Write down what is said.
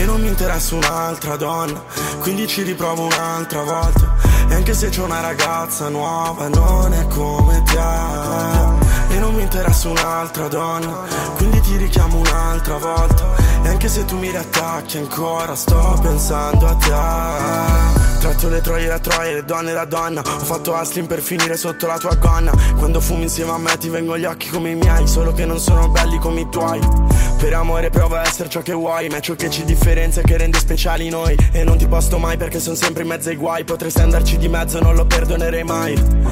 e non mi interessa un'altra donna, quindi ci riprovo un'altra volta. E anche se c'è una ragazza nuova non è come te, e non mi interessa un'altra donna, quindi ti richiamo un'altra volta. E anche se tu mi riattacchi ancora sto pensando a te. Tratto le troie da troie, le donne da donna. Ho fatto hustling per finire sotto la tua gonna. Quando fumi insieme a me ti vengono gli occhi come i miei, solo che non sono belli come i tuoi. Per amore provo a essere ciò che vuoi, ma è ciò che ci differenzia e che rende speciali noi. E non ti posto mai perché sono sempre in mezzo ai guai. Potresti andarci di mezzo, non lo perdonerei mai.